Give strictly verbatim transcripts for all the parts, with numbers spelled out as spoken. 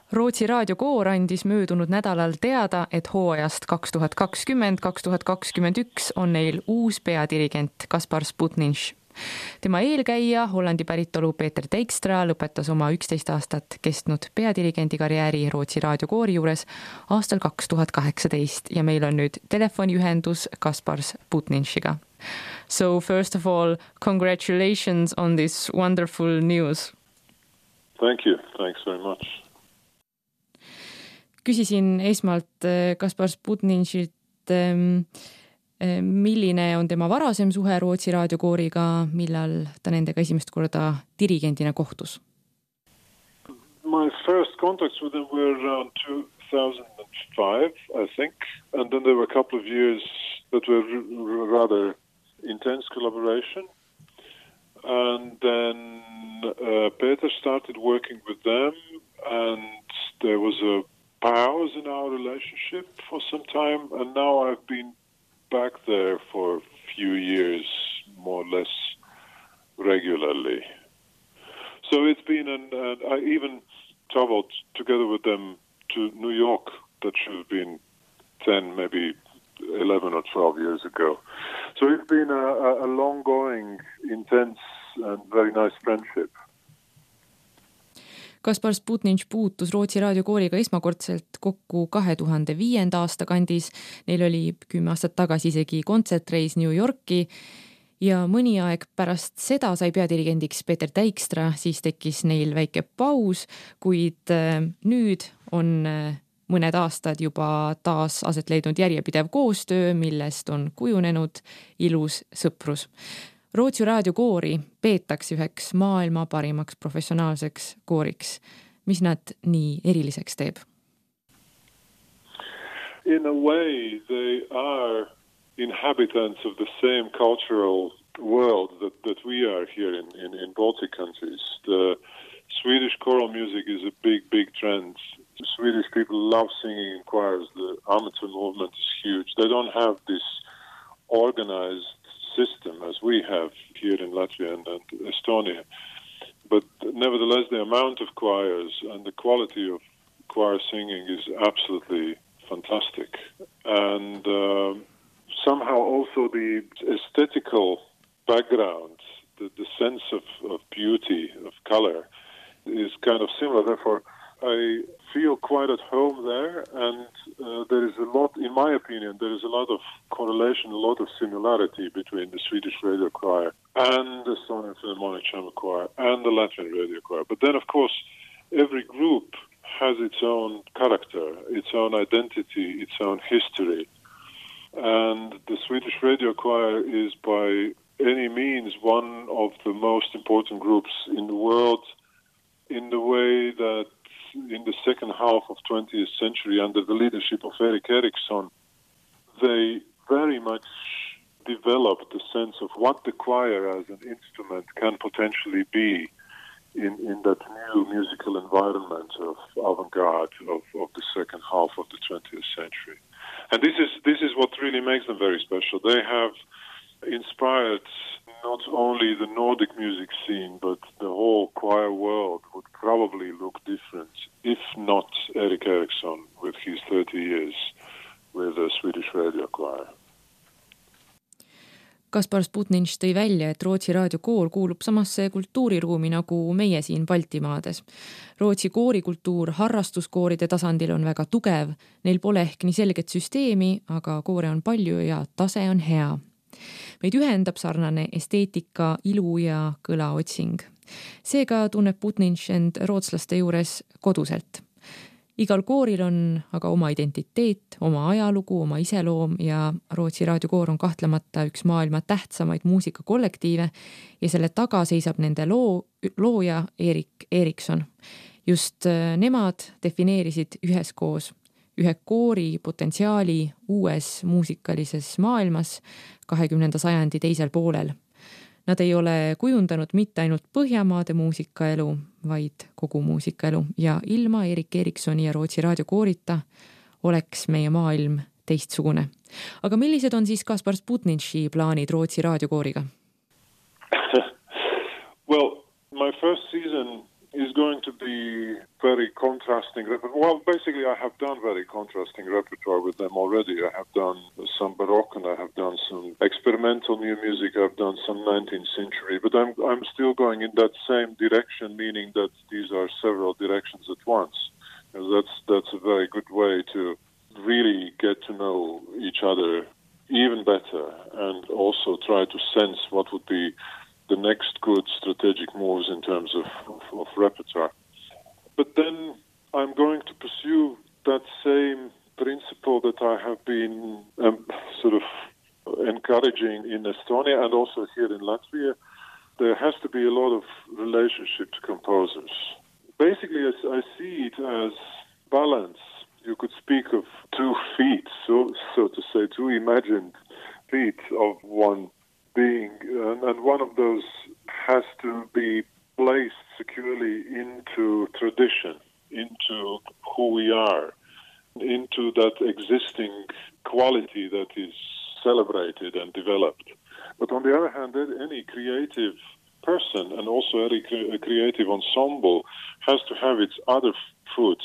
Rootsi raadiokoor andis möödunud nädalal teada, et hooajast kaks tuhat kakskümmend kaks tuhat kakskümmend üks on neil uus peadirigent Kaspar Sputniņš. Tema eelkäija, Hollandi päritolu Peter Dijkstra lõpetas oma üksteist aastat kestnud peadirigendi karjääri Rootsi raadiokoori juures aastal kaks tuhat kaheksateist ja meil on nüüd telefoniühendus Kaspar Sputniņšiga. So first of all, congratulations on this wonderful news. Thank you. Thanks very much. Küsisin esmalt Kaspar Sputniņšilt, milline on tema varasem suhe Rootsi raadiokooriga, millal ta nendega esimest korda dirigendina kohtus? My first contacts with them were around two thousand five, I think. And then there were a couple of years that were r- rather intense collaboration. And then uh, Peter started working with them, and there was a pause in our relationship for some time, and now I've been back there for a few years, more or less regularly. So it's been, an, an, I even traveled together with them to New York. That should have been ten, maybe eleven or twelve years ago. So it's been a, a long-going, intense and very nice friendship. Kaspar Sputniņš puutus Rootsi raadiokooriga esmakordselt kokku kahe tuhande viienda aasta kandis. Neil oli kümme aastat tagasi isegi kontsertreis New Yorki ja mõni aeg pärast seda sai peadirigendiks Peter Dijkstra, siis tekkis neil väike paus, kuid nüüd on mõned aastad juba taas aset leidnud järjepidev koostöö, millest on kujunenud ilus sõprus. Rootsi raadiokoori peetakse üheks maailma parimaks professionaalseks kooriks. Mis nad nii eriliseks teeb? In a way, they are inhabitants of the same cultural world that, that we are here in, in, in Baltic countries. The Swedish choral music is a big, big trend. The Swedish people love singing in choirs. The amateur movement is huge. They don't have this organized system as we have here in Latvia and, and Estonia. But nevertheless, the amount of choirs and the quality of choir singing is absolutely fantastic. And uh, somehow also the aesthetical background, the, the sense of, of beauty, of color, is kind of similar. Therefore, I feel quite at home there, and uh, there is a lot, in my opinion, there is a lot of correlation, a lot of similarity between the Swedish radio choir and the Estonian Philharmonic Chamber Choir and the Latvian radio choir. But then, of course, every group has its own character, its own identity, its own history. And the Swedish radio choir is by any means one of the most important groups in the world, in the way that in the second half of twentieth century, under the leadership of Erik Eriksson, they very much developed the sense of what the choir as an instrument can potentially be in, in that new musical environment of avant-garde of, of the second half of the twentieth century. And this is this is what really makes them very special. They have inspired not only the Nordic music scene, but the whole choir world would probably look different if not Erik Eriksson with his thirty years with the Swedish radio choir. Kaspar Sputniņš tõi välja, et Rootsi raadiokoor kuulub samasse kultuuriruumi nagu meie siin Baltimaades. Rootsi koorikultuur harrastuskooride tasandil on väga tugev, neil pole ehk nii selget süsteemi, aga koore on palju ja tase on hea. Meid ühendab sarnane esteetika, ilu ja kõlaotsing. Seega tunneb Sputniņš end rootslaste juures koduselt. Igal kooril on aga oma identiteet, oma ajalugu, oma iseloom ja Rootsi raadiokoor on kahtlemata üks maailma tähtsamaid muusikakollektiive ja selle taga seisab nende loo, looja Erik Eriksson. Just nemad defineerisid üheskoos ühe koori potentsiaali uues muusikalises maailmas kahekümnenda sajandi teisel poolel. Nad ei ole kujundanud mitte ainult Põhjamaade muusikaelu, vaid kogu muusikaelu ja ilma Erik Erikssoni ja Rootsi raadiokoorita oleks meie maailm teistsugune. Aga millised on siis Kaspar Sputniņši plaanid Rootsi raadiokooriga? Well, my first season is going to be very contrasting. Well, basically, I have done very contrasting repertoire with them already. I have done some Baroque and I have done some experimental new music. I've done some nineteenth century, but I'm I'm still going in that same direction, meaning that these are several directions at once. And that's that's a very good way to really get to know each other even better, and also try to sense what would be the next good strategic moves in terms of, of, of repertoire. But then I'm going to pursue that same principle that I have been um, sort of encouraging in Estonia and also here in Latvia. There has to be a lot of relationship to composers. Basically, I see it as balance. You could speak of two feet, so so to say, two imagined feet of one being, and, and one of those has to be placed securely into tradition, into who we are, into that existing quality that is celebrated and developed. But on the other hand, any creative person and also any cre- creative ensemble has to have its other foot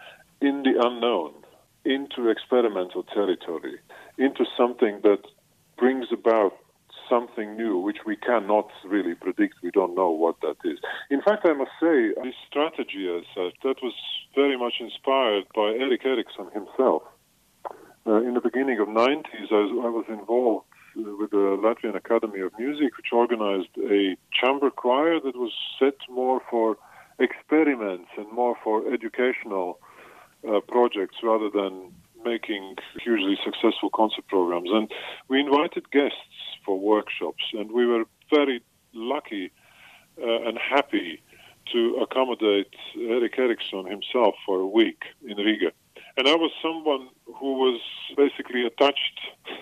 in the unknown, into experimental territory, into something that brings about something new, which we cannot really predict. We don't know what that is. In fact, I must say, this strategy as such, that was very much inspired by Erik Erikson himself. Uh, in the beginning of the nineties, I was, I was involved with the Latvian Academy of Music, which organized a chamber choir that was set more for experiments and more for educational uh, projects rather than making hugely successful concert programs. And we invited guests for workshops, and we were very lucky uh, and happy to accommodate Erik Erikson himself for a week in Riga. And I was someone who was basically attached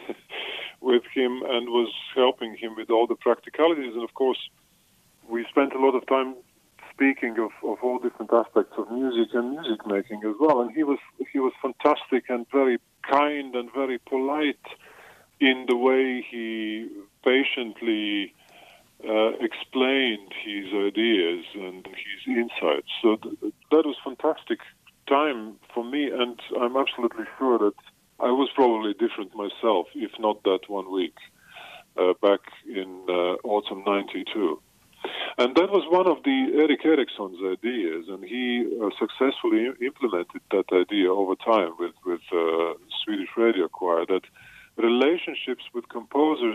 with him and was helping him with all the practicalities. And of course, we spent a lot of time speaking of, of all different aspects of music and music making as well. And he was he was fantastic and very kind and very polite in the way he patiently uh, explained his ideas and his insights. So th- that was fantastic time for me, and I'm absolutely sure that I was probably different myself, if not that one week uh, back in uh, autumn ninety-two. And that was one of the Erik Erikson's ideas, and he uh, successfully implemented that idea over time with, with uh, Swedish Radio Choir, that relationships with composers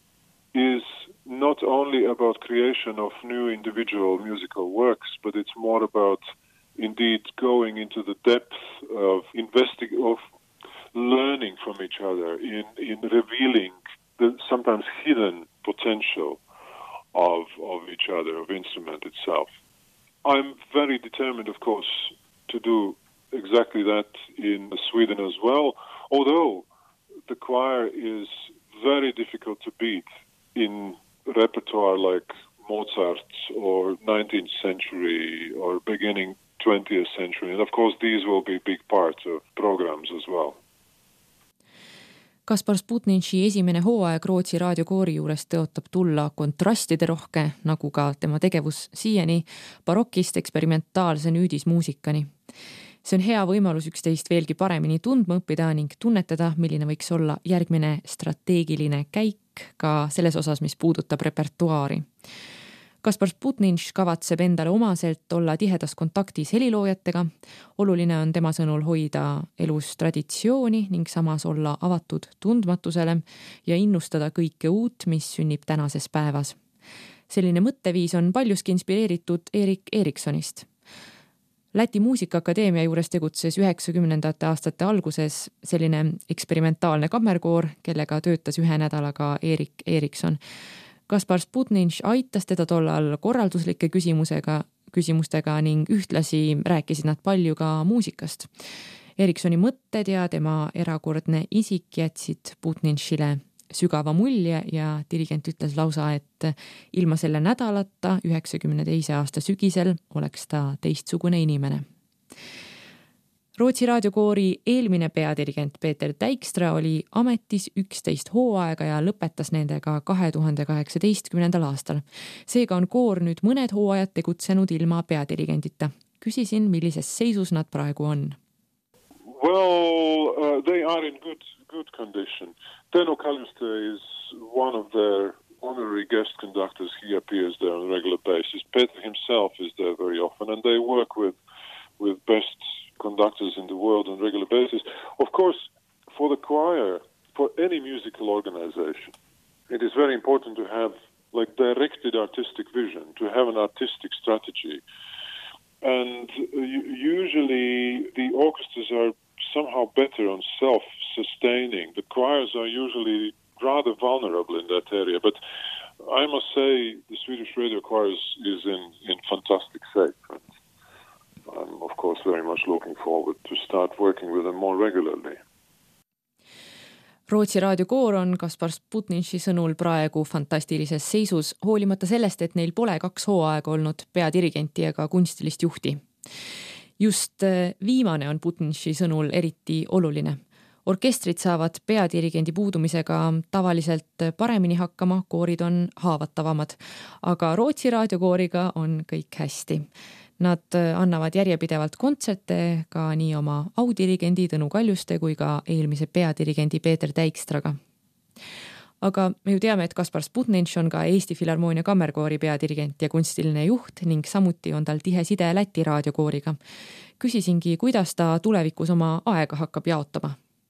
is not only about creation of new individual musical works, but it's more about indeed going into the depth of investing, of learning from each other, in, in revealing the sometimes hidden potential of of each other, of instrument itself. I'm very determined, of course, to do exactly that in Sweden as well, although the choir is very difficult to beat in repertoire like Mozart or nineteenth century or beginning twentieth century. And of course, these will be big parts of programs as well. Kaspar Sputnici esimene hooaeg Rootsi raadiokoori juures tõotab tulla kontrastide rohke, nagu ka tema tegevus siiani, barokist eksperimentaalse nüüdismuusikani. See on hea võimalus üksteist veelgi paremini tundma õppida ning tunnetada, milline võiks olla järgmine strateegiline käik ka selles osas, mis puudutab repertuaari. Kaspar Sputnic kavatseb endale omaselt olla tihedas kontaktis heliloojatega. Oluline on tema sõnul hoida elus traditsiooni ning samas olla avatud tundmatusele ja innustada kõike uut, mis sünnib tänases päevas. Selline mõtteviis on paljuski inspireeritud Erik Eriksonist. Läti Muusikaakadeemia juures tegutses üheksakümnendate aastate alguses selline eksperimentaalne kammerkoor, kellega töötas ühe nädalaga Erik Erikson. Kaspar Sputnic aitas teda tollal korralduslike küsimusega, küsimustega ning ühtlasi rääkisid nad palju ka muusikast. Eriksoni mõtted ja tema erakordne isik jätsid Sputnicile sügava mulje ja dirigent ütles lausa, et ilma selle nädalata üheksakümne teise aasta sügisel oleks ta teistsugune inimene. Rootsi raadiokoori eelmine peadirigent Peeter Dijkstra oli ametis üksteist hooaega ja lõpetas nendega kahe tuhande kaheksateistkümnendal aastal. Seega on koor nüüd mõned hooajad tegutsenud ilma peadirigendita. Küsisin, millises seisus nad praegu on. Well, uh, they are in good good condition. Teino Kaljuste is one of their honorary guest conductors. He appears there on a regular basis. Peter himself is there very often, and they work with with best conductors in the world on a regular basis. Of course, for the choir, for any musical organization, it is very important to have like directed artistic vision, to have an artistic strategy. And usually the orchestras are somehow better on self-sustaining. The choirs are usually rather vulnerable in that area. But I must say the Swedish Radio Choir is, is in, in fantastic shape. And I'm, of course, very much looking forward to start working with them more regularly. Rootsi raadiokoor on Kaspar Sputnici sõnul praegu fantastilises seisus, hoolimata sellest, et neil pole kaks hooaega olnud peadirigenti ega kunstilist juhti. Just viimane on Sputnici sõnul eriti oluline. Orkestrid saavad peadirigendi puudumisega tavaliselt paremini hakkama, koorid on haavatavamad, aga Rootsi raadiokooriga on kõik hästi. Nad annavad järjepidevalt kontserte ka nii oma audirigendi Tõnu Kaljuste kui ka eelmise peadirigendi Peeter Dijkstraga. Aga me ju teame, et Kaspar Sputnic on ka Eesti Filharmoonia kammerkoori peadirigent ja kunstiline juht ning samuti on tal tihe side Läti raadiokooriga. Küsisingi, kuidas ta tulevikus oma aega hakkab jaotama.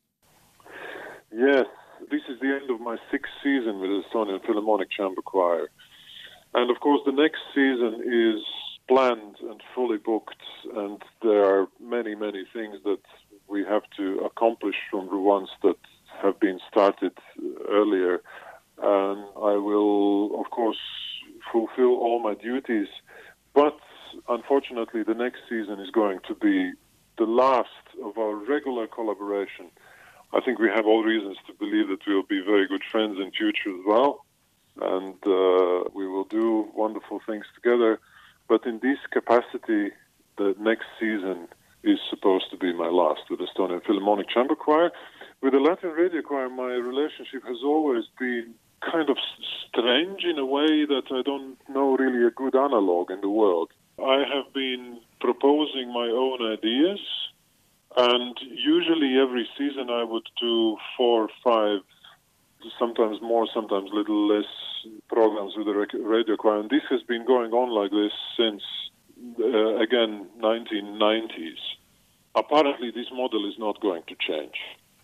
Yes, this is the end of my sixth season with the Estonian Philharmonic Chamber Choir. And of course the next season is planned and fully booked, and there are many, many things that we have to accomplish from the ones that have been started earlier. And I will, of course, fulfill all my duties. But unfortunately, the next season is going to be the last of our regular collaboration. I think we have all reasons to believe that we will be very good friends in future as well. And uh, we will do wonderful things together. But in this capacity, the next season is supposed to be my last with the Estonian Philharmonic Chamber Choir. With the Latin Radio Choir, my relationship has always been kind of strange in a way that I don't know really a good analog in the world. I have been proposing my own ideas, and usually every season I would do four or five, sometimes more, sometimes a little less programs with the radio choir. And this has been going on like this since, uh, again, nineteen nineties. Apparently this model is not going to change.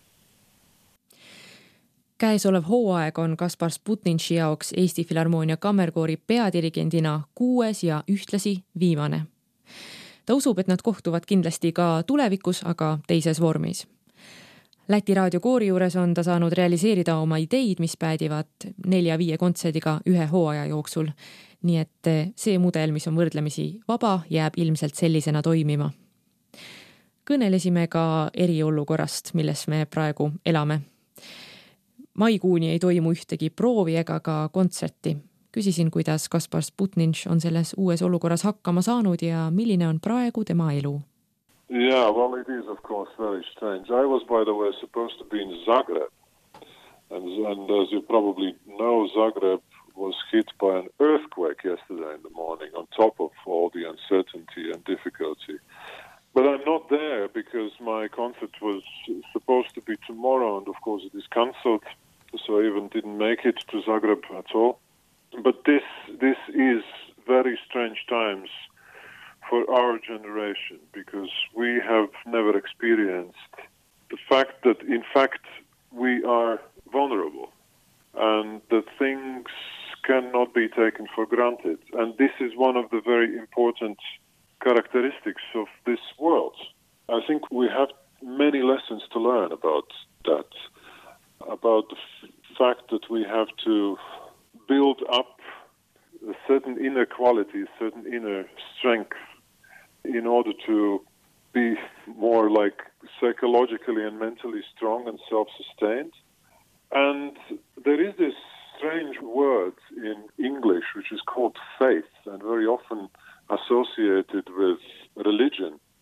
Käesolev hooaeg on Kaspar Sputnici jaoks Eesti Filharmoonia kammerkoori peadirigendina kuues ja ühtlasi viimane. Ta usub, et nad kohtuvad kindlasti ka tulevikus, aga teises vormis. Läti raadiokoori juures on ta saanud realiseerida oma ideid, mis päädivad nelja-viie kontserdiga ühe hooaja jooksul. Nii et see mudel, mis on võrdlemisi vaba, jääb ilmselt sellisena toimima. Kõnelesime ka eriolukorrast, milles me praegu elame. Maikuuni ei toimu ühtegi proovi ega ka kontserti. Küsisin, kuidas Kaspar Sputnic on selles uues olukorras hakkama saanud ja milline on praegu tema elu. Yeah, well, it is, of course, very strange. I was, by the way, supposed to be in Zagreb. And, and as you probably know, Zagreb was hit by an earthquake yesterday in the morning on top of all the uncertainty and difficulty. But I'm not there because my concert was supposed to be tomorrow, and of course it is cancelled, so I even didn't make it to Zagreb at all. But this this is very strange times for our generation, because we have never experienced the fact that, in fact, we are vulnerable and that things cannot be taken for granted. And this is one of the very important characteristics of this world. I think we have many lessons to learn about that, about the f- fact that we have to build up a certain inner quality, a certain inner strength in order to be more like psychologically and mentally strong and self-sustained. And there is this strange word in English which is called faith, and very often associated with religion.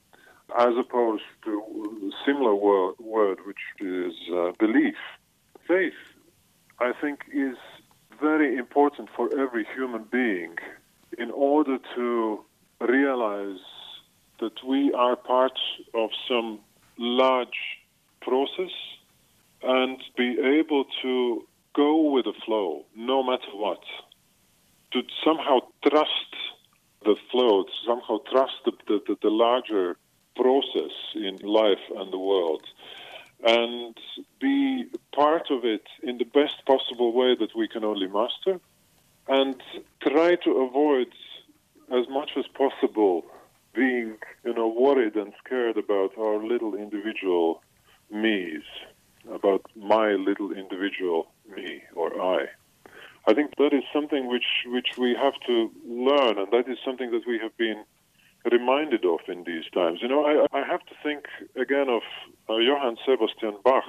as opposed to a similar word, word which is uh, belief. Faith, I think, is very important for every human being in order to realize that we are part of some large process and be able to go with the flow no matter what. To somehow trust the flow, to somehow trust the, the, the larger process in life and the world, and be part of it in the best possible way that we can only master, and try to avoid as much as possible being, you know, worried and scared about our little individual me's, about my little individual me or I. I think that is something which, which we have to learn, and that is something that we have been reminded of in these times. You know, I, I have to think again of uh, Johann Sebastian Bach.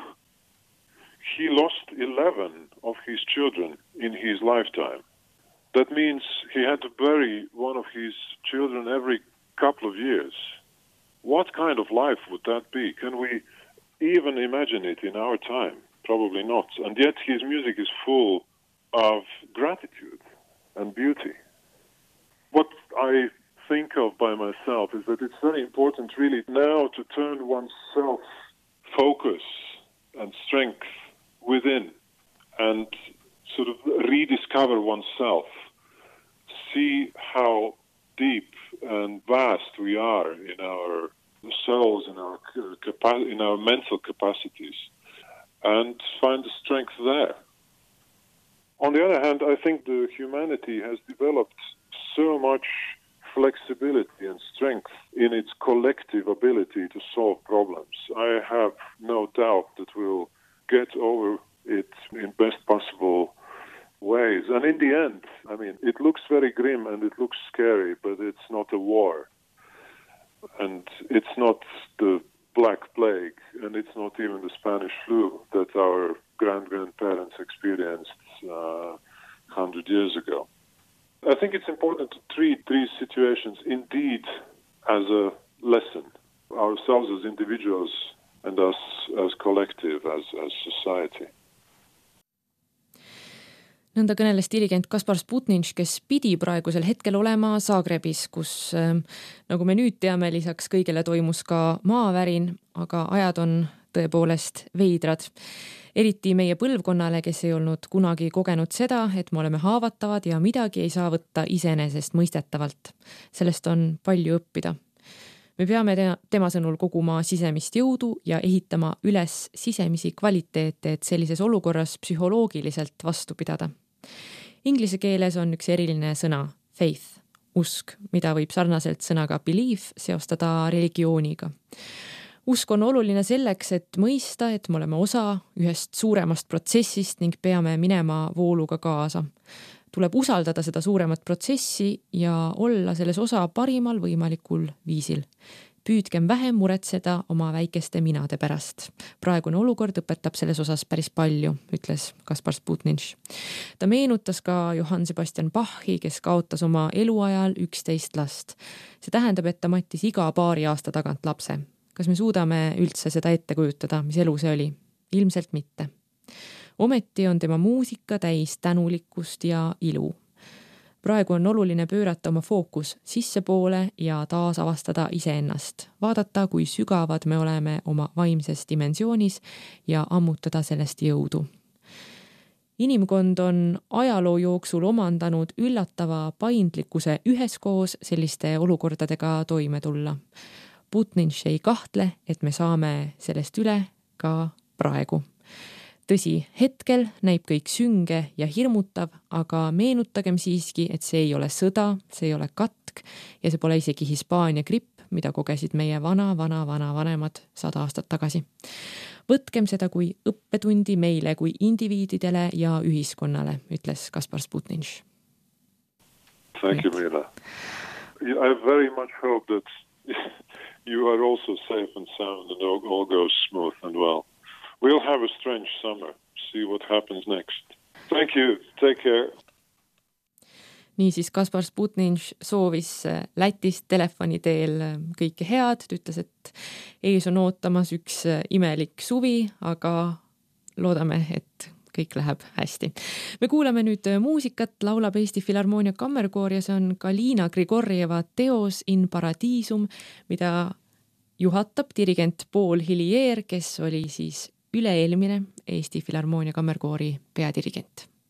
He lost eleven of his children in his lifetime. That means he had to bury one of his children every couple of years. What kind of life would that be? Can we even imagine it in our time? Probably not. And yet his music is full of gratitude and beauty. What I think of by myself is that it's very important really now to turn oneself focus and strength within and sort of rediscover oneself, see how deep and vast we are in our souls, in our capa- in our mental capacities, and find the strength there. On the other hand, I think the humanity has developed so much flexibility and strength in its collective ability to solve problems. I have no doubt that we'll get over it in best possible ways. And in the end, I mean, it looks very grim and it looks scary, but it's not a war. And it's not the Black Plague, and it's not even the Spanish flu that our grand-grandparents experienced uh, one hundred years ago. I think it's important to treat these situations indeed as a lesson, ourselves as individuals and us as collective, as, as society. Nõnda kõneles dirigent Kaspar Sputninš, kes pidi praegusel hetkel olema Zagrebis, kus, nagu me nüüd teame, lisaks kõigele toimus ka maavärin, aga ajad on tõepoolest veidrad. Eriti meie põlvkonnale, kes ei olnud kunagi kogenud seda, et me oleme haavatavad ja midagi ei saa võtta iseenesest mõistetavalt. Sellest on palju õppida. Me peame tema sõnul koguma sisemist jõudu ja ehitama üles sisemisi kvaliteete, et sellises olukorras psühholoogiliselt vastu pidada. Inglise keeles on üks eriline sõna, faith, usk, mida võib sarnaselt sõnaga belief seostada religiooniga. Usk on oluline selleks, et mõista, et me oleme osa ühest suuremast protsessist ning peame minema vooluga kaasa. Tuleb usaldada seda suuremat protsessi ja olla selles osa parimal võimalikul viisil. Püüdkem vähem muretseda oma väikeste minade pärast. Praegune olukord õpetab selles osas päris palju, ütles Kaspar Sputninš. Ta meenutas ka Johann Sebastian Bachi, kes kaotas oma eluajal üksteist last. See tähendab, et ta mattis iga paari aasta tagant lapse. Kas me suudame üldse seda ette kujutada, mis elu see oli? Ilmselt mitte. Ometi on tema muusika täis tänulikkust ja ilu. Praegu on oluline pöörata oma fookus sissepoole ja taas avastada iseennast. Vaadata, kui sügavad me oleme oma vaimses dimensioonis ja ammutada sellest jõudu. Inimkond on ajaloo jooksul omandanud üllatava paindlikkuse üheskoos selliste olukordadega toime tulla. Sputninš ei kahtle, et me saame sellest üle ka praegu. Tõsi, hetkel näib kõik sünge ja hirmutav, aga meenutagem siiski, et see ei ole sõda, see ei ole katk ja see pole isegi Hispaania gripp, mida kogesid meie vana, vana, vana vanemad sada aastat tagasi. Võtkem seda kui õppetundi meile kui indiviididele ja ühiskonnale, ütles Kaspar Sputninš. Thank you, Mila. I very much hope that you are also safe and sound and all, all goes smooth and well. We'll have a strange summer. See what happens next. Thank you. Take care. niisiis Kaspar Sputninš soovis Lätist telefoni teel kõike head, ta ütles, et ees on ootamas üks imelik suvi, aga loodame, et kõik läheb hästi. Me kuulame nüüd muusikat, laulab Eesti Filharmoonia Kammerkoor ja see on Galina Grigorjeva teos In Paradisum, mida juhatab dirigent Paul Hillier, kes oli siis üle-eelmine Eesti Filharmoonia Kammerkoori peadirigent.